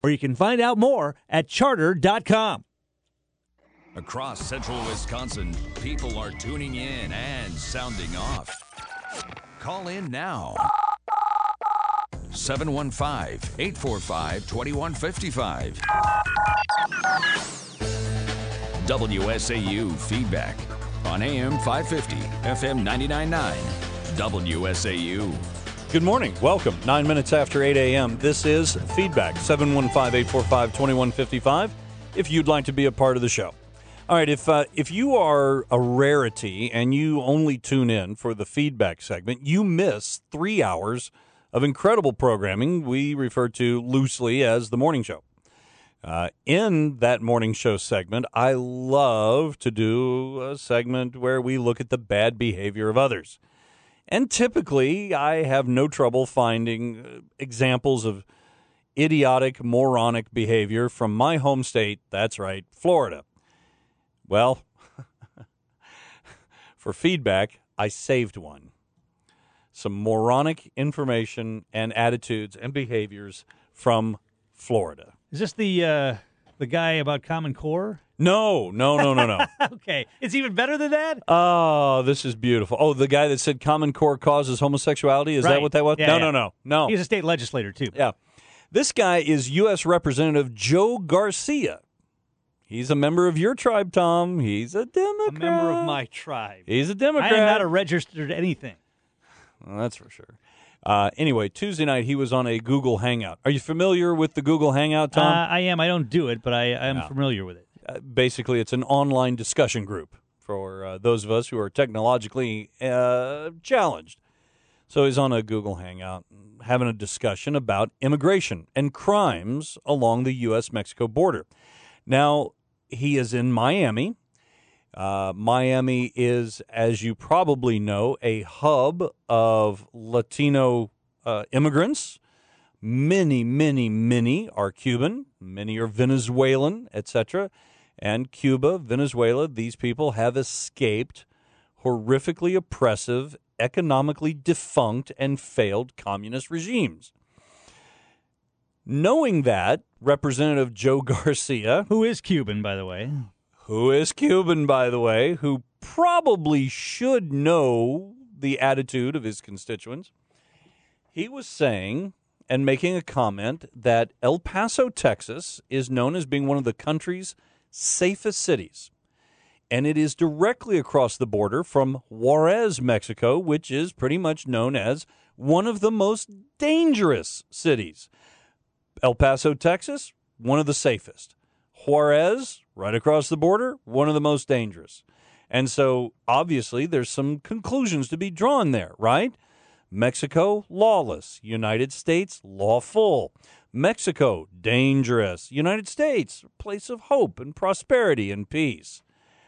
Or you can find out more at charter.com. Across central Wisconsin, people are tuning in and sounding off. Call in now. 715-845-2155. WSAU Feedback on AM 550, FM 99.9. WSAU. Good morning. Welcome. 9 minutes after 8 a.m. This is Feedback, 715-845-2155, if you'd like to be a part of the show. All right, if you are a rarity and you only tune in for the Feedback segment, you miss 3 hours of incredible programming we refer to loosely as the morning show. In that morning show segment, I love to do a segment where we look at the bad behavior of others. And typically, I have no trouble finding examples of idiotic, moronic behavior from my home state, that's right, Florida. Well, for Feedback, I saved one. Some moronic information and attitudes and behaviors from Florida. Is this the guy about Common Core? No. Okay. It's even better than that? Oh, this is beautiful. Oh, the guy that said Common Core causes homosexuality? Is that what that was? Yeah, No. He's a state legislator, too. Yeah. This guy is U.S. Representative Joe Garcia. He's a member of your tribe, Tom. He's a Democrat. A member of my tribe. He's a Democrat. I am not a registered anything. Well, that's for sure. Anyway, Tuesday night he was on a Google Hangout. Are you familiar with the Google Hangout, Tom? I am. I don't do it, but I am familiar with it. Basically, it's an online discussion group for those of us who are technologically challenged. So he's on a Google Hangout having a discussion about immigration and crimes along the U.S.-Mexico border. Now, he is in Miami. Miami is, as you probably know, a hub of Latino immigrants. Many are Cuban. Many are Venezuelan, etc. And Cuba, Venezuela, these people have escaped horrifically oppressive, economically defunct, and failed communist regimes. Knowing that, Representative Joe Garcia, who is Cuban, by the way, who probably should know the attitude of his constituents, he was saying and making a comment that El Paso, Texas, is known as being one of the country's safest cities. And it is directly across the border from Juarez, Mexico, which is pretty much known as one of the most dangerous cities. El Paso, Texas, one of the safest. Juarez, right across the border, one of the most dangerous. And so, obviously, there's some conclusions to be drawn there, right? Mexico, lawless. United States, lawful. Mexico, dangerous. United States, place of hope and prosperity and peace.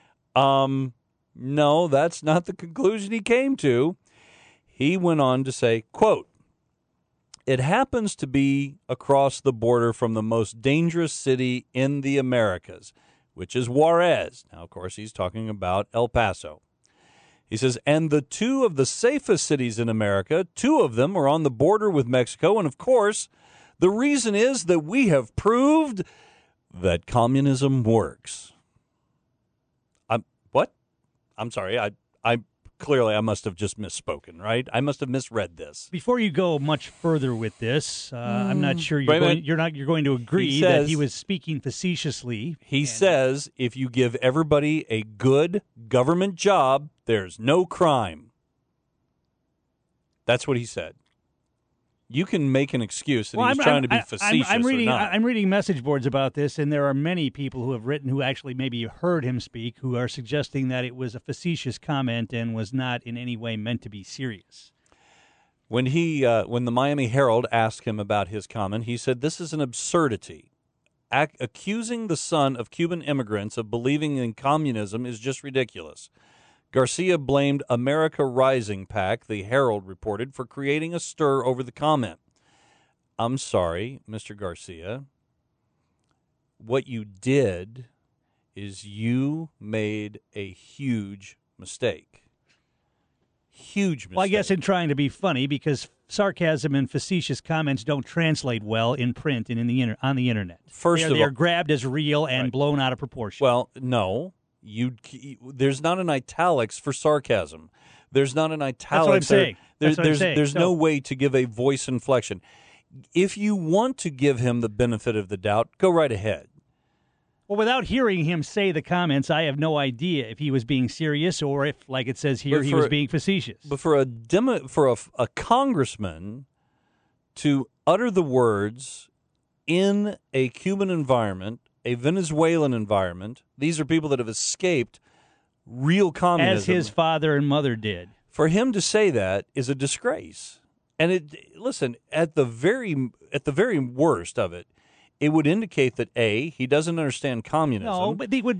No, that's not the conclusion he came to. He went on to say, quote, "It happens to be across the border from the most dangerous city in the Americas, which is Juarez." Now, of course, he's talking about El Paso. He says, "And the two of the safest cities in America, two of them are on the border with Mexico. And, of course, the reason is that we have proved that communism works." What? I'm sorry. I clearly I must have just misspoken, right? I must have misread this. Before you go much further with this, I'm not sure you're going to agree that he was speaking facetiously. He says if you give everybody a good government job, there's no crime. That's what he said. You can make an excuse that he's trying to be facetious I'm reading, or not. I'm reading message boards about this, and there are many people who have written who actually maybe heard him speak who are suggesting that it was a facetious comment and was not in any way meant to be serious. When the Miami Herald asked him about his comment, he said, "This is an absurdity. Accusing the son of Cuban immigrants of believing in communism is just ridiculous." Garcia blamed America Rising PAC, the Herald reported, for creating a stir over the comment. I'm sorry, Mr. Garcia. What you did is you made a huge mistake. Huge mistake. Well, I guess in trying to be funny, because sarcasm and facetious comments don't translate well in print and on the internet. First of they're all, grabbed as real and blown out of proportion. well, no, there's not an italics for sarcasm. There's not an italics. That's what I'm saying. There's no way to give a voice inflection. If you want to give him the benefit of the doubt, go right ahead. Well, without hearing him say the comments, I have no idea if he was being serious or if, like it says here, he was being facetious. But for a congressman to utter the words in a Cuban environment, a Venezuelan environment, these are people that have escaped real communism. As his father and mother did. For him to say that is a disgrace. And listen, at the very worst of it, it would indicate that A, he doesn't understand communism. No, but it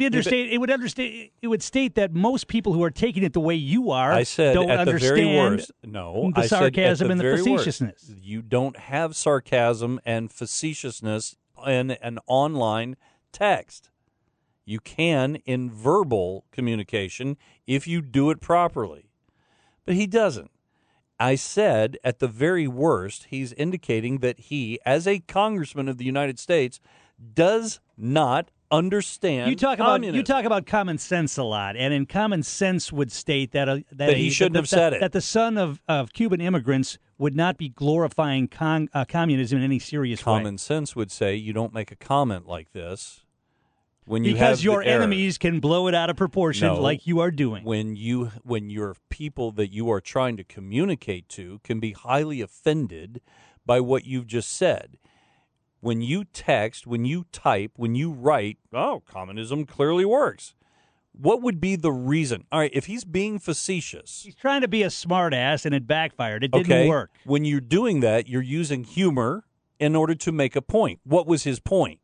would state that most people who are taking it the way you are I said don't at understand the very worst. No, the sarcasm and the very facetiousness. Worst. You don't have sarcasm and facetiousness in an online text. You can in verbal communication if you do it properly. But he doesn't. I said, at the very worst, he's indicating that he, as a congressman of the United States, does not understand communism. You talk about common sense a lot, and in common sense would state that he shouldn't have said it. That the son of Cuban immigrants would not be glorifying communism in any serious way. Common sense would say you don't make a comment like this. Because your enemies can blow it out of proportion like you are doing. When your people that you are trying to communicate to can be highly offended by what you've just said. When you text, when you type, when you write, communism clearly works. What would be the reason? All right, if he's being facetious. He's trying to be a smart ass and it backfired. It didn't work. When you're doing that, you're using humor in order to make a point. What was his point?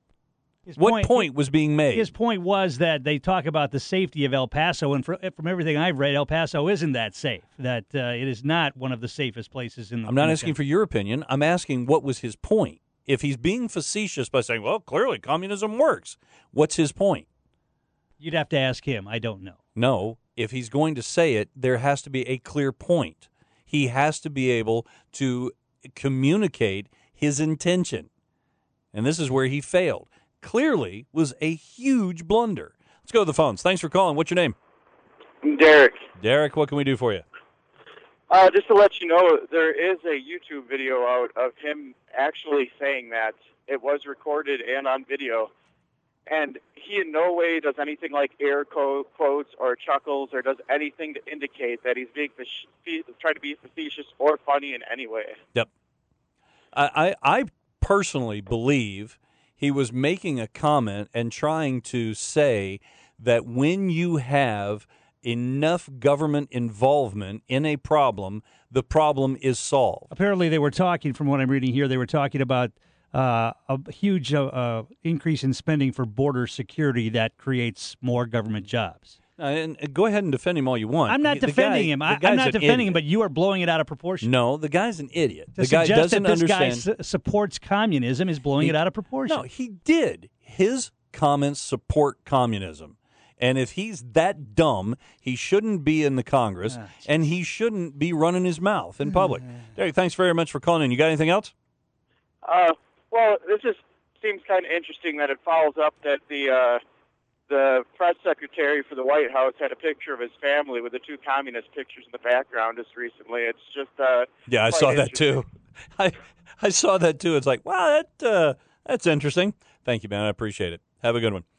What point was being made? His point was that they talk about the safety of El Paso, and from everything I've read, El Paso isn't that safe, that it is not one of the safest places in the I'm not asking for your opinion. I'm asking what was his point. If he's being facetious by saying, well, clearly communism works, what's his point? You'd have to ask him. I don't know. No. If he's going to say it, there has to be a clear point. He has to be able to communicate his intention. And this is where he failed. Clearly was a huge blunder. Let's go to the phones. Thanks for calling. What's your name? Derek. Derek, what can we do for you? Just to let you know, there is a YouTube video out of him actually saying that. It was recorded and on video. And he in no way does anything like air quotes or chuckles or does anything to indicate that he's being trying to be facetious or funny in any way. Yep. I personally believe he was making a comment and trying to say that when you have enough government involvement in a problem, the problem is solved. Apparently they were talking, from what I'm reading here, they were talking about a huge increase in spending for border security that creates more government jobs. And go ahead and defend him all you want. I'm not defending him. I'm not defending him, but you are blowing it out of proportion. No, the guy's an idiot. The guy doesn't understand. This guy supports communism is blowing it out of proportion. No, he did. His comments support communism. And if he's that dumb, he shouldn't be in the Congress, and he shouldn't be running his mouth in public. Derek, thanks very much for calling in. You got anything else? Well, this just seems kind of interesting that it follows up that the press secretary for the White House had a picture of his family with the two communist pictures in the background just recently. It's just yeah, I saw that too. I saw that too. It's like, wow, that's interesting. Thank you, man. I appreciate it. Have a good one.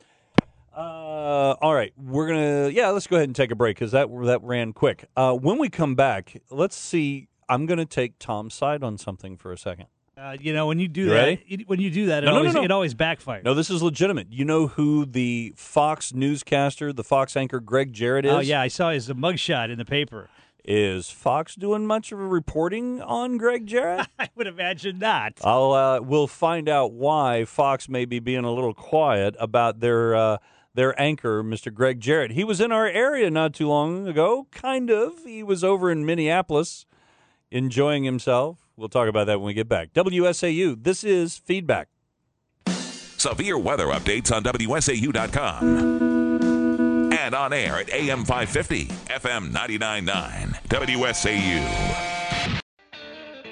All right, let's go ahead and take a break because that ran quick. When we come back, let's see. I'm going to take Tom's side on something for a second. When you do that, it always backfires. No, this is legitimate. You know who the Fox newscaster, the Fox anchor Greg Jarrett is? Oh, yeah, I saw his mugshot in the paper. Is Fox doing much of a reporting on Greg Jarrett? I would imagine not. We'll find out why Fox may be being a little quiet about their anchor, Mr. Greg Jarrett. He was in our area not too long ago, kind of. He was over in Minneapolis enjoying himself. We'll talk about that when we get back. WSAU, this is Feedback. Severe weather updates on WSAU.com. And on air at AM 550, FM 99.9, WSAU.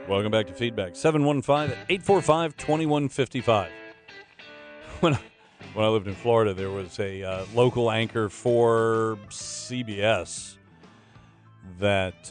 Welcome back to Feedback. 715-845-2155. When I lived in Florida, there was a local anchor for CBS that,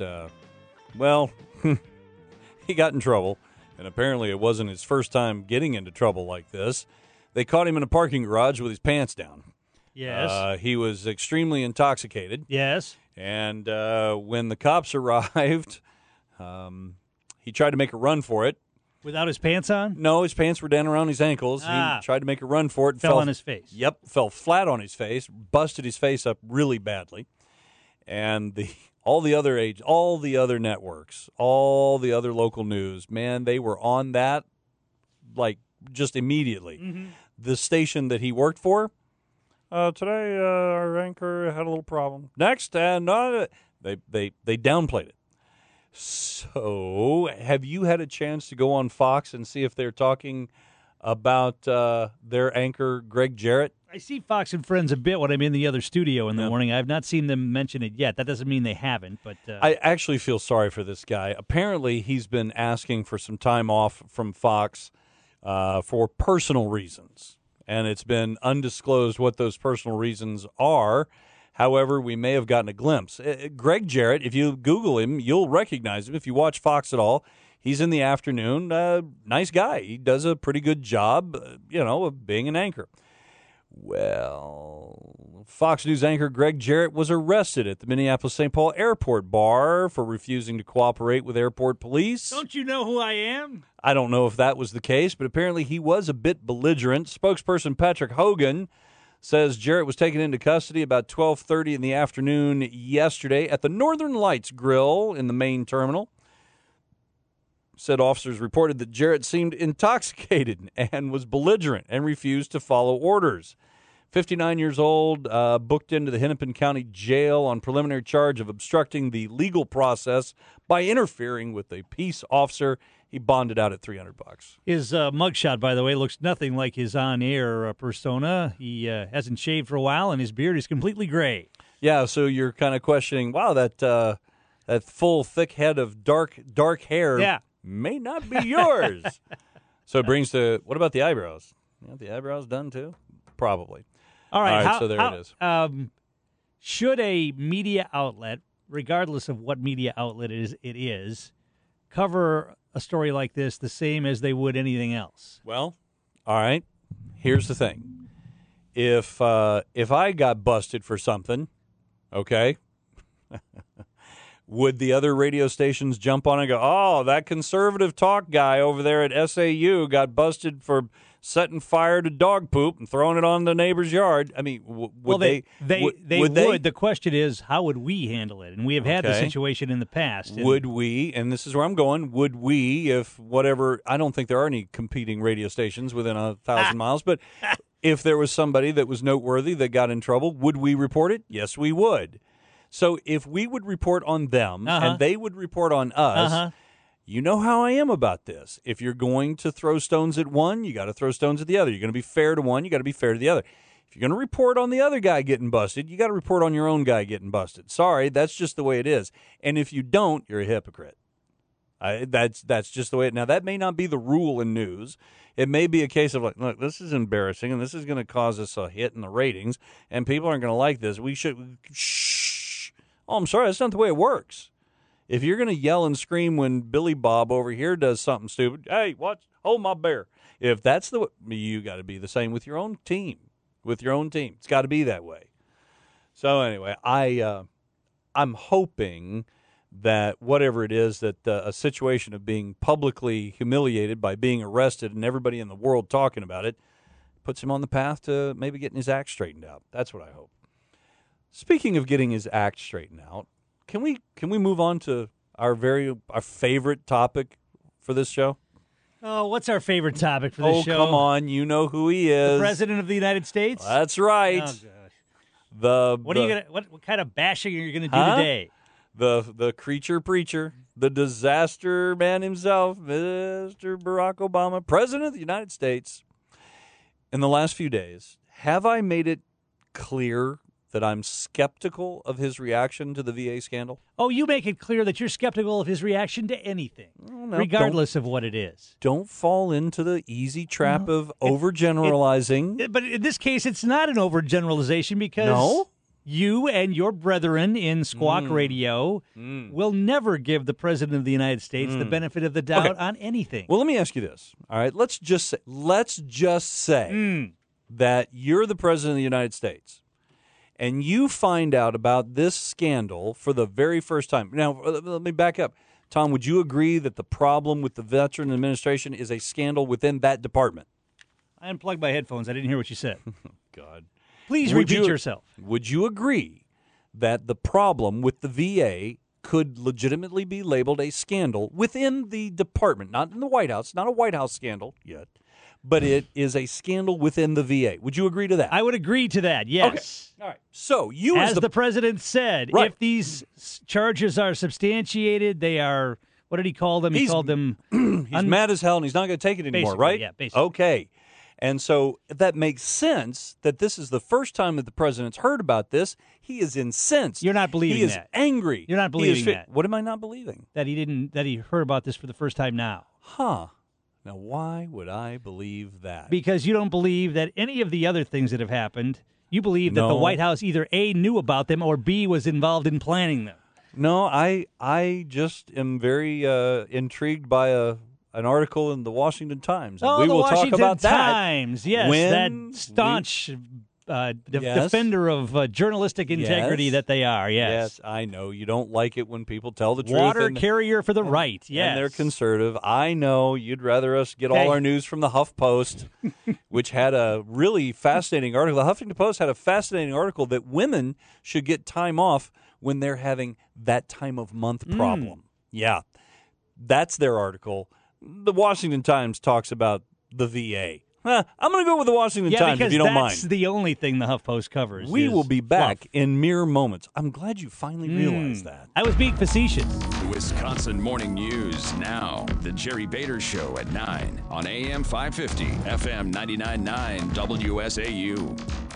he got in trouble, and apparently it wasn't his first time getting into trouble like this. They caught him in a parking garage with his pants down. Yes. He was extremely intoxicated. Yes. And when the cops arrived, he tried to make a run for it. Without his pants on? No, his pants were down around his ankles. He tried to make a run for it. Fell on his face. Yep, fell flat on his face, busted his face up really badly. And all the other networks, all the other local news, man, they were on that like just immediately. Mm-hmm. The station that he worked for, today our anchor had a little problem. Next, and they downplayed it. So, have you had a chance to go on Fox and see if they're talking about their anchor, Greg Jarrett? I see Fox and Friends a bit when I'm in the other studio in the morning. I've not seen them mention it yet. That doesn't mean they haven't. But I actually feel sorry for this guy. Apparently, he's been asking for some time off from Fox for personal reasons. And it's been undisclosed what those personal reasons are. However, we may have gotten a glimpse. Greg Jarrett, if you Google him, you'll recognize him. If you watch Fox at all, he's in the afternoon. Nice guy. He does a pretty good job, of being an anchor. Well, Fox News anchor Greg Jarrett was arrested at the Minneapolis-St. Paul Airport bar for refusing to cooperate with airport police. don't you know who I am? I don't know if that was the case, but apparently he was a bit belligerent. Spokesperson Patrick Hogan says Jarrett was taken into custody about 12:30 in the afternoon yesterday at the Northern Lights Grill in the main terminal. Said officers reported that Jarrett seemed intoxicated and was belligerent and refused to follow orders. 59 years old, booked into the Hennepin County Jail on preliminary charge of obstructing the legal process by interfering with a peace officer. He bonded out at $300. His mugshot, by the way, looks nothing like his on-air persona. He hasn't shaved for a while, and his beard is completely gray. Yeah, so you're kind of questioning, wow, that full, thick head of dark hair may not be yours. So it brings to, what about the eyebrows? You want the eyebrows done too? Probably. All right, so there it is. Should a media outlet, regardless of what media outlet it is, cover a story like this the same as they would anything else? Well, all right. Here's the thing. If I got busted for something, okay, would the other radio stations jump on and go, oh, that conservative talk guy over there at SAU got busted for setting fire to dog poop and throwing it on the neighbor's yard? I mean, would they? The question is, how would we handle it? And we have had the situation in the past. Would we, and this is where I'm going, would we, if whatever, I don't think there are any competing radio stations within 1,000 miles, but if there was somebody that was noteworthy that got in trouble, would we report it? Yes, we would. So if we would report on them and they would report on us, you know how I am about this. If you're going to throw stones at one, you got to throw stones at the other. You're going to be fair to one, you got to be fair to the other. If you're going to report on the other guy getting busted, you got to report on your own guy getting busted. Sorry, that's just the way it is. And if you don't, you're a hypocrite. That's just the way. Now, that may not be the rule in news. It may be a case of like, look, this is embarrassing, and this is going to cause us a hit in the ratings, and people aren't going to like this. We should shh. Oh, I'm sorry, that's not the way it works. If you're going to yell and scream when Billy Bob over here does something stupid, hey, hold my bear. If that's the way, you got to be the same with your own team. It's got to be that way. So anyway, I'm hoping that whatever it is, that a situation of being publicly humiliated by being arrested and everybody in the world talking about it puts him on the path to maybe getting his act straightened out. That's what I hope. Speaking of getting his act straightened out, can we move on to our favorite topic for this show? Oh, what's our favorite topic for this show? Oh, come on. You know who he is. The President of the United States? That's right. Oh, gosh. What kind of bashing are you going to do today? The creature preacher, the disaster man himself, Mr. Barack Obama, President of the United States. In the last few days, have I made it clear that I'm skeptical of his reaction to the VA scandal? Oh, you make it clear that you're skeptical of his reaction to anything, no, regardless of what it is. Don't fall into the easy trap of overgeneralizing. But in this case, it's not an overgeneralization because you and your brethren in Squawk Radio will never give the President of the United States the benefit of the doubt on anything. Well, let me ask you this. All right, let's just say that you're the President of the United States, and you find out about this scandal for the very first time. Now, let me back up. Tom, would you agree that the problem with the Veteran Administration is a scandal within that department? I unplugged my headphones. I didn't hear what you said. God. Please repeat yourself. Would you agree that the problem with the VA could legitimately be labeled a scandal within the department, not in the White House, not a White House scandal yet, but it is a scandal within the VA? Would you agree to that? I would agree to that, yes. Okay. All right. So you as the president said, Right. if these charges are substantiated, they are, what did he call them? He called them... he's mad as hell and he's not going to take it anymore, Basically, right? yeah, basically. Okay. And so that makes sense that this is the first time that the president's heard about this. He is incensed. You're not believing He is that. angry. You're not He is believing that. What am I not believing? that he heard about this for the first time now. Huh. Now, why would I believe that? Because you don't believe that any of the other things that have happened, you believe that the No. White House either A, knew about them, or B, was involved in planning them. No, I just am very intrigued by an article in the Washington Times. And we the will Washington talk about Times, yes, when that staunch Yes. defender of journalistic integrity Yes. that they are, yes. Yes, I know. You don't like it when people tell the truth. Water and- carrier for the right, yes. And they're conservative. I know you'd rather us get Hey. all our news from the HuffPost, which had a really fascinating article. The Huffington Post had a fascinating article that women should get time off when they're having that time of month problem. Yeah, that's their article. The Washington Times talks about the VA. I'm going to go with the Washington Times if you don't that's mind. the only thing the HuffPost covers. We is will be back fluff. in mere moments. I'm glad you finally realized that. I was being facetious. The Wisconsin Morning News now. The Jerry Bader Show at 9 on AM 550, FM 99.9 WSAU.